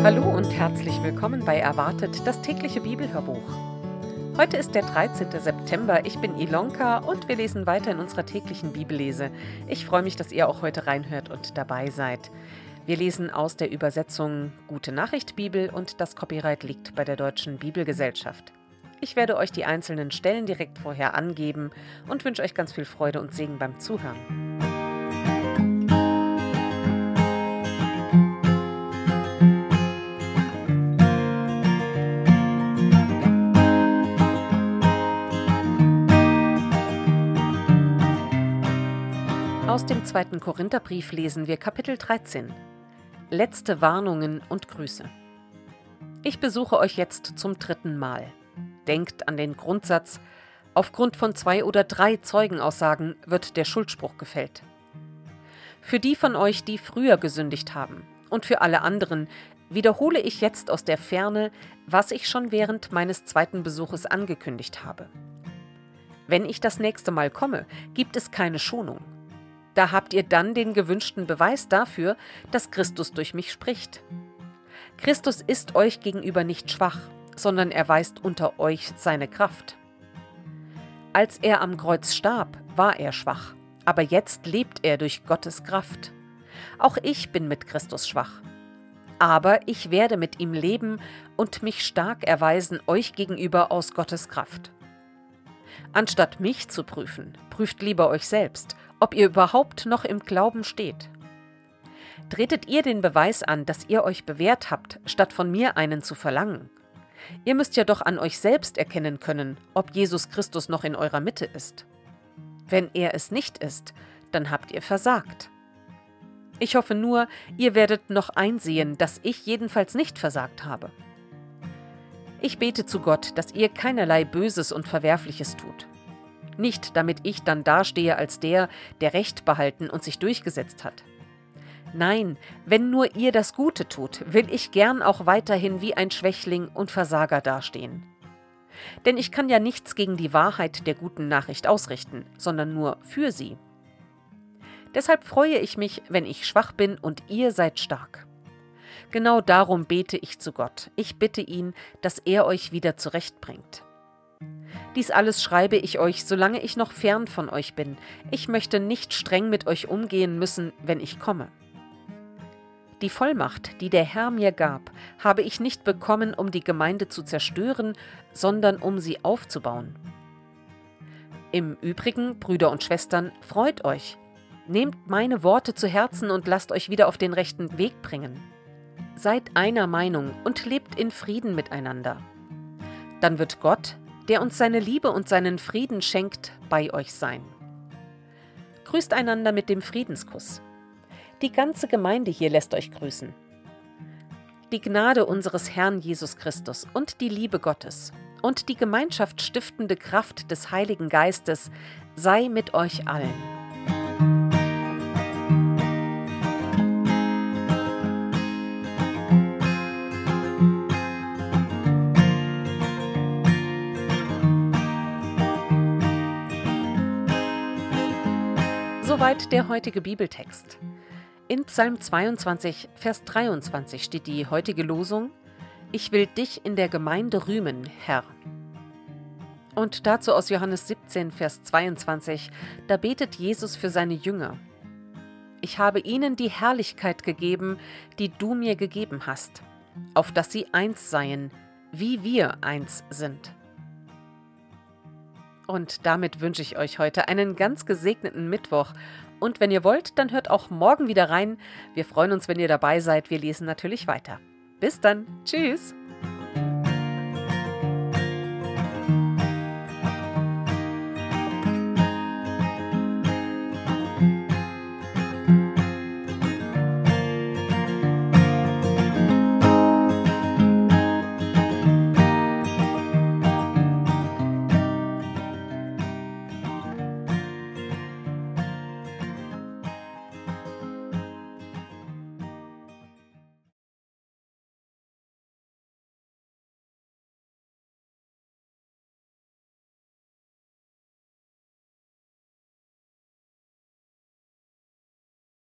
Hallo und herzlich willkommen bei Erwartet, das tägliche Bibelhörbuch. Heute ist der 13. September, ich bin Ilonka und wir lesen weiter in unserer täglichen Bibellese. Ich freue mich, dass ihr auch heute reinhört und dabei seid. Wir lesen aus der Übersetzung Gute Nachricht Bibel und das Copyright liegt bei der Deutschen Bibelgesellschaft. Ich werde euch die einzelnen Stellen direkt vorher angeben und wünsche euch ganz viel Freude und Segen beim Zuhören. Aus dem 2. Korintherbrief lesen wir Kapitel 13. Letzte Warnungen und Grüße. Ich besuche euch jetzt zum 3. Mal. Denkt an den Grundsatz, aufgrund von 2 oder 3 Zeugenaussagen wird der Schuldspruch gefällt. Für die von euch, die früher gesündigt haben, und für alle anderen wiederhole ich jetzt aus der Ferne, was ich schon während meines 2. Besuches angekündigt habe. Wenn ich das nächste Mal komme, gibt es keine Schonung. Da habt ihr dann den gewünschten Beweis dafür, dass Christus durch mich spricht. Christus ist euch gegenüber nicht schwach, sondern erweist unter euch seine Kraft. Als er am Kreuz starb, war er schwach, aber jetzt lebt er durch Gottes Kraft. Auch ich bin mit Christus schwach. Aber ich werde mit ihm leben und mich stark erweisen euch gegenüber aus Gottes Kraft. Anstatt mich zu prüfen, prüft lieber euch selbst, ob ihr überhaupt noch im Glauben steht. Tretet ihr den Beweis an, dass ihr euch bewährt habt, statt von mir einen zu verlangen. Ihr müsst ja doch an euch selbst erkennen können, ob Jesus Christus noch in eurer Mitte ist. Wenn er es nicht ist, dann habt ihr versagt. Ich hoffe nur, ihr werdet noch einsehen, dass ich jedenfalls nicht versagt habe. Ich bete zu Gott, dass ihr keinerlei Böses und Verwerfliches tut. Nicht, damit ich dann dastehe als der Recht behalten und sich durchgesetzt hat. Nein, wenn nur ihr das Gute tut, will ich gern auch weiterhin wie ein Schwächling und Versager dastehen. Denn ich kann ja nichts gegen die Wahrheit der guten Nachricht ausrichten, sondern nur für sie. Deshalb freue ich mich, wenn ich schwach bin und ihr seid stark. Genau darum bete ich zu Gott. Ich bitte ihn, dass er euch wieder zurechtbringt. Dies alles schreibe ich euch, solange ich noch fern von euch bin. Ich möchte nicht streng mit euch umgehen müssen, wenn ich komme. Die Vollmacht, die der Herr mir gab, habe ich nicht bekommen, um die Gemeinde zu zerstören, sondern um sie aufzubauen. Im Übrigen, Brüder und Schwestern, freut euch. Nehmt meine Worte zu Herzen und lasst euch wieder auf den rechten Weg bringen. Seid einer Meinung und lebt in Frieden miteinander. Dann wird Gott, der uns seine Liebe und seinen Frieden schenkt, bei euch sein. Grüßt einander mit dem Friedenskuss. Die ganze Gemeinde hier lässt euch grüßen. Die Gnade unseres Herrn Jesus Christus und die Liebe Gottes und die Gemeinschaft stiftende Kraft des Heiligen Geistes sei mit euch allen. Soweit der heutige Bibeltext. In Psalm 22, Vers 23 steht die heutige Losung: Ich will dich in der Gemeinde rühmen, Herr. Und dazu aus Johannes 17, Vers 22, da betet Jesus für seine Jünger: Ich habe ihnen die Herrlichkeit gegeben, die du mir gegeben hast, auf dass sie eins seien, wie wir eins sind. Und damit wünsche ich euch heute einen ganz gesegneten Mittwoch. Und wenn ihr wollt, dann hört auch morgen wieder rein. Wir freuen uns, wenn ihr dabei seid. Wir lesen natürlich weiter. Bis dann. Tschüss.